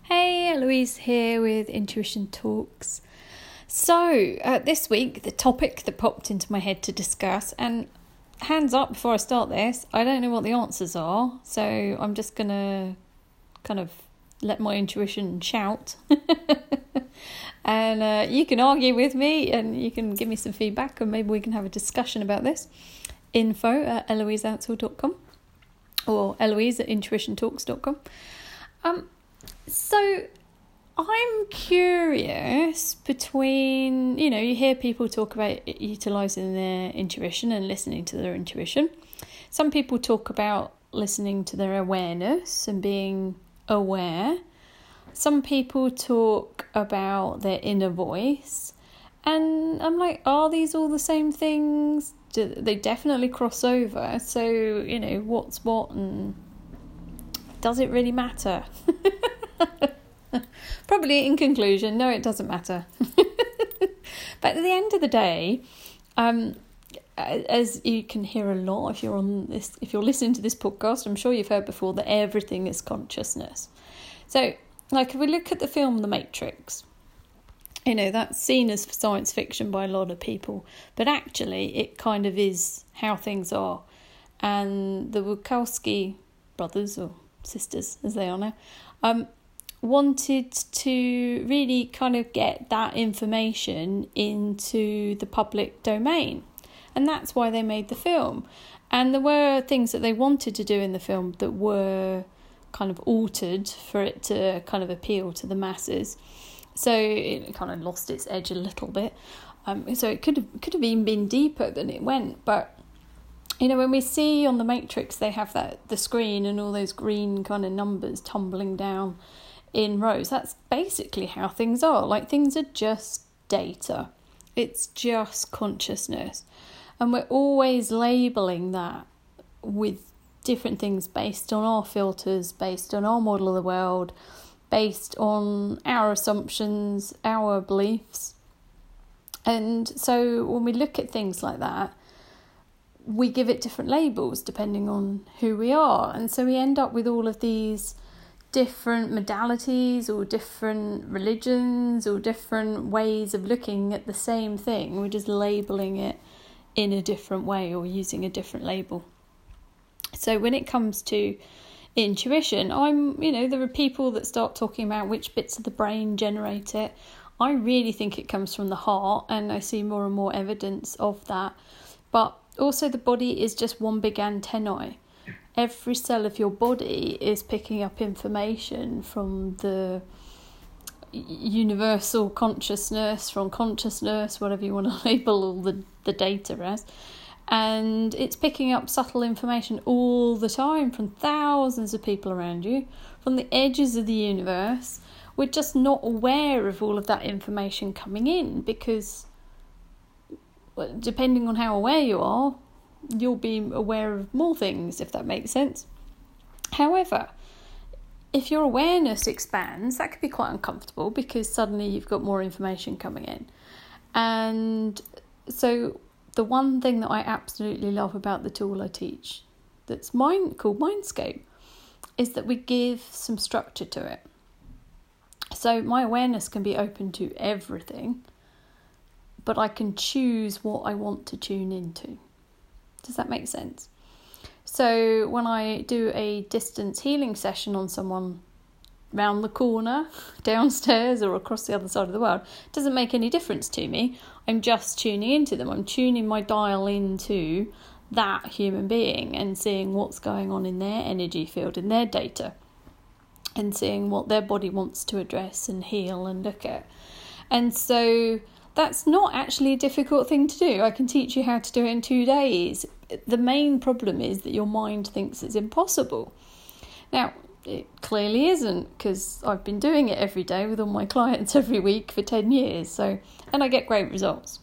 Hey, Eloise here with Intuition Talks. So, this week, the topic that popped into my head to discuss, and hands up before I start this, I don't know what the answers are, so I'm just going to kind of let my intuition shout. And you can argue with me and you can give me some feedback, and maybe we can have a discussion about this. info@eloiseoutsall.com or eloise@intuitiontalks.com. So I'm curious between, you hear people talk about utilising their intuition and listening to their intuition. Some people talk about listening to their awareness and being aware. Some people talk about their inner voice. And I'm like, are these all the same things? They definitely cross over. So, what's what, and does it really matter? Probably in conclusion, no, it doesn't matter. But at the end of the day, as you can hear a lot if you're listening to this podcast, I'm sure you've heard before that everything is consciousness. So, like, if we look at the film The Matrix, that's seen as science fiction by a lot of people, but actually it kind of is how things are. And the Wachowski brothers, or sisters as they are now, wanted to really kind of get that information into the public domain, and that's why they made the film. And there were things that they wanted to do in the film that were kind of altered for it to kind of appeal to the masses, so it kind of lost its edge a little bit. So it could have even been deeper than it went. But when we see on The Matrix, they have the screen and all those green kind of numbers tumbling down in rows. That's basically how things are. Like, things are just data. It's just consciousness. And we're always labelling that with different things based on our filters, based on our model of the world, based on our assumptions, our beliefs. And so when we look at things like that, we give it different labels depending on who we are. And so we end up with all of these different modalities or different religions or different ways of looking at the same thing. We're just labelling it in a different way or using a different label. So when it comes to intuition, there are people that start talking about which bits of the brain generate it. I really think it comes from the heart, and I see more and more evidence of that. But also, the body is just one big antennae. Every cell of your body is picking up information from the universal consciousness, from consciousness, whatever you want to label all the data as. And it's picking up subtle information all the time from thousands of people around you, from the edges of the universe. We're just not aware of all of that information coming in because, depending on how aware you are, you'll be aware of more things, if that makes sense. However, if your awareness expands, that could be quite uncomfortable because suddenly you've got more information coming in. And so the one thing that I absolutely love about the tool I teach, that's called Mindscape, is that we give some structure to it. So my awareness can be open to everything, but I can choose what I want to tune into. Does that make sense? So when I do a distance healing session on someone round the corner, downstairs or across the other side of the world, it doesn't make any difference to me. I'm just tuning into them. I'm tuning my dial into that human being and seeing what's going on in their energy field, in their data, and seeing what their body wants to address and heal and look at. And so that's not actually a difficult thing to do. I can teach you how to do it in 2 days. The main problem is that your mind thinks it's impossible. Now, it clearly isn't, because I've been doing it every day with all my clients every week for 10 years. And I get great results.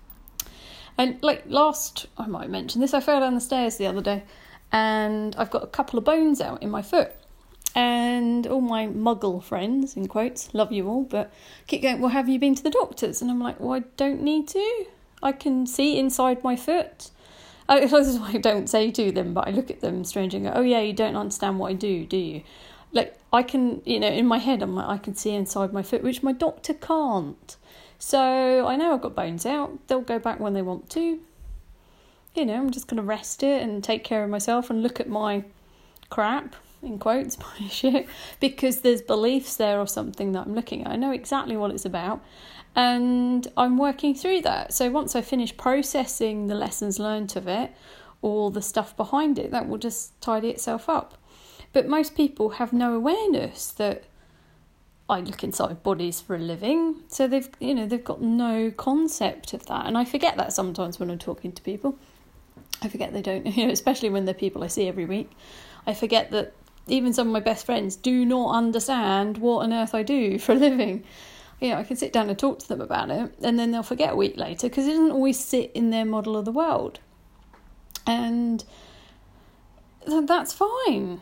And I might mention this, I fell down the stairs the other day and I've got a couple of bones out in my foot. And all my muggle friends, in quotes, love you all, but keep going, well, have you been to the doctors? And I'm like, well, I don't need to. I can see inside my foot. This is what I don't say to them, but I look at them strangely and go, oh yeah, you don't understand what I do you? like I can, in my head, I'm like, I can see inside my foot, which my doctor can't. So I know I've got bones out. They'll go back when they want to. I'm just going to rest it and take care of myself and look at my crap, in quotes, my shit, because there's beliefs there or something that I'm looking at. I know exactly what it's about, and I'm working through that. So once I finish processing the lessons learned of it, or the stuff behind it, that will just tidy itself up. But most people have no awareness that I look inside bodies for a living, so they've got no concept of that. And I forget that sometimes when I'm talking to people. I forget they don't, especially when they're people I see every week. I forget that even some of my best friends do not understand what on earth I do for a living. I can sit down and talk to them about it, and then they'll forget a week later because it doesn't always sit in their model of the world. And that's fine.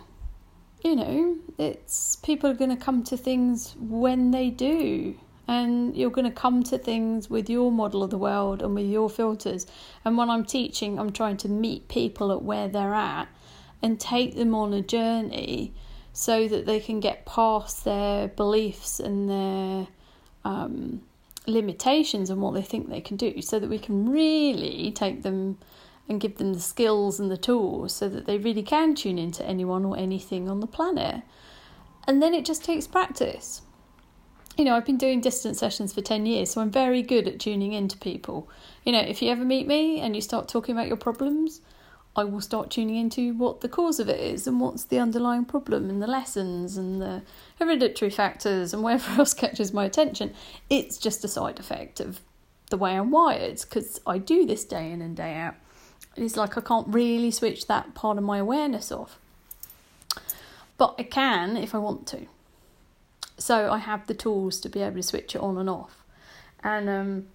It's people are going to come to things when they do. And you're going to come to things with your model of the world and with your filters. And when I'm teaching, I'm trying to meet people at where they're at and take them on a journey so that they can get past their beliefs and their limitations and what they think they can do, so that we can really take them and give them the skills and the tools so that they really can tune into anyone or anything on the planet. And then it just takes practice. I've been doing distance sessions for 10 years, so I'm very good at tuning into people. If you ever meet me and you start talking about your problems, I will start tuning into what the cause of it is and what's the underlying problem and the lessons and the hereditary factors and whatever else catches my attention. It's just a side effect of the way I'm wired, because I do this day in and day out. It's like I can't really switch that part of my awareness off. But I can if I want to. So I have the tools to be able to switch it on and off. And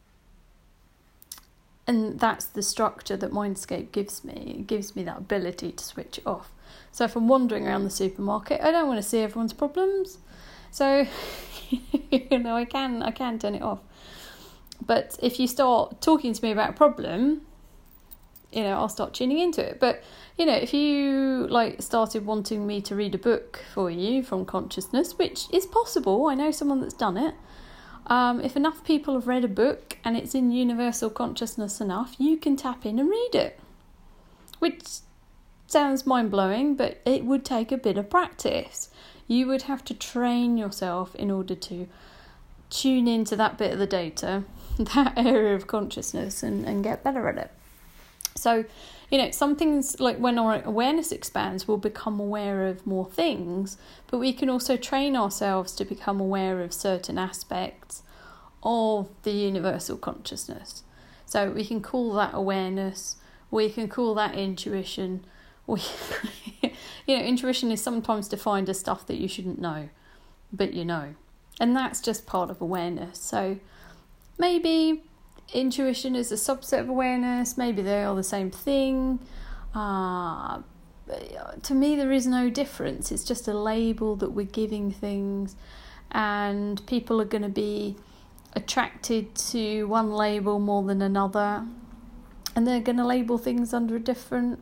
that's the structure that Mindscape gives me. It gives me that ability to switch it off. So if I'm wandering around the supermarket, I don't want to see everyone's problems. So, I can turn it off. But if you start talking to me about a problem, I'll start tuning into it. But, if you started wanting me to read a book for you from consciousness, which is possible, I know someone that's done it. If enough people have read a book and it's in universal consciousness enough, you can tap in and read it. Which sounds mind-blowing, but it would take a bit of practice. You would have to train yourself in order to tune into that bit of the data, that area of consciousness, and get better at it. So, some things, like when our awareness expands, we'll become aware of more things, but we can also train ourselves to become aware of certain aspects of the universal consciousness. So we can call that awareness, we can call that intuition. Intuition is sometimes defined as stuff that you shouldn't know, but and that's just part of awareness. So maybe intuition is a subset of awareness, maybe they are the same thing. To me, there is no difference. It's just a label that we're giving things, and people are going to be attracted to one label more than another, and they're going to label things under a different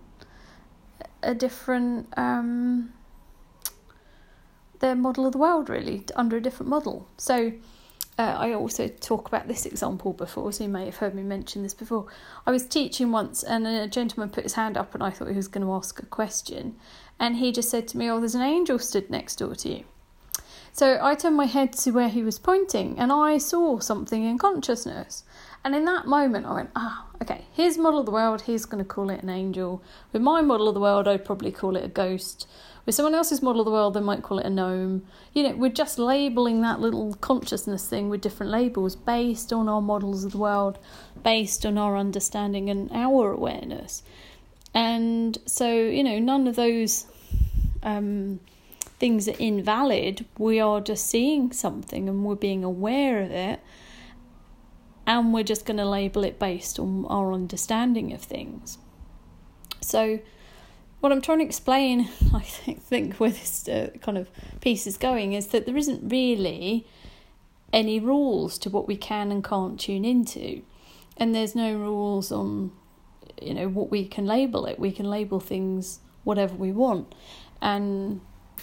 their model of the world, really, under a different model. So I also talk about this example before, so you may have heard me mention this before. I was teaching once and a gentleman put his hand up and I thought he was going to ask a question. And he just said to me, there's an angel stood next door to you. So I turned my head to where he was pointing and I saw something in consciousness. And in that moment I went, okay, his model of the world, he's going to call it an angel. With my model of the world, I'd probably call it a ghost. With someone else's model of the world, they might call it a gnome. We're just labelling that little consciousness thing with different labels based on our models of the world, based on our understanding and our awareness. And so, none of those things are invalid. We are just seeing something and we're being aware of it. And we're just going to label it based on our understanding of things. So what I'm trying to explain, I think where this kind of piece is going, is that there isn't really any rules to what we can and can't tune into. And there's no rules on, what we can label it. We can label things whatever we want. And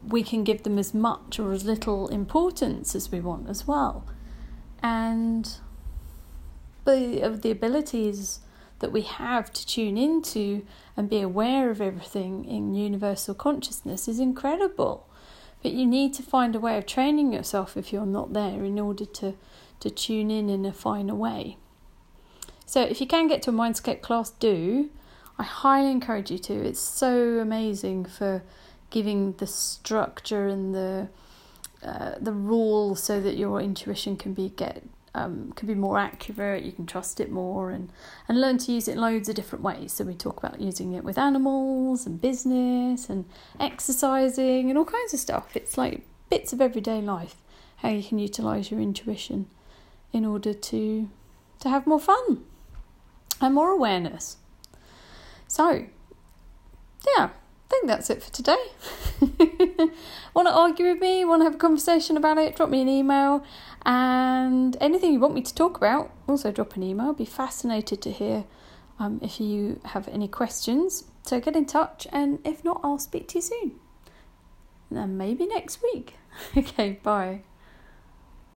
we can give them as much or as little importance as we want as well. And the abilities that we have to tune into and be aware of everything in universal consciousness is incredible. But you need to find a way of training yourself if you're not there in order to tune in a finer way. So if you can get to a Mindscape class, do. I highly encourage you to. It's so amazing for giving the structure and the rules so that your intuition can be more accurate. You can trust it more and learn to use it in loads of different ways. So we talk about using it with animals and business and exercising and all kinds of stuff. It's like bits of everyday life, how you can utilise your intuition in order to have more fun and more awareness. So, yeah, I think that's it for today. Want to argue with me? Want to have a conversation about it? Drop me an email. And anything you want me to talk about, also drop an email. I'd be fascinated to hear if you have any questions. So get in touch, and if not, I'll speak to you soon. And maybe next week. Okay, bye.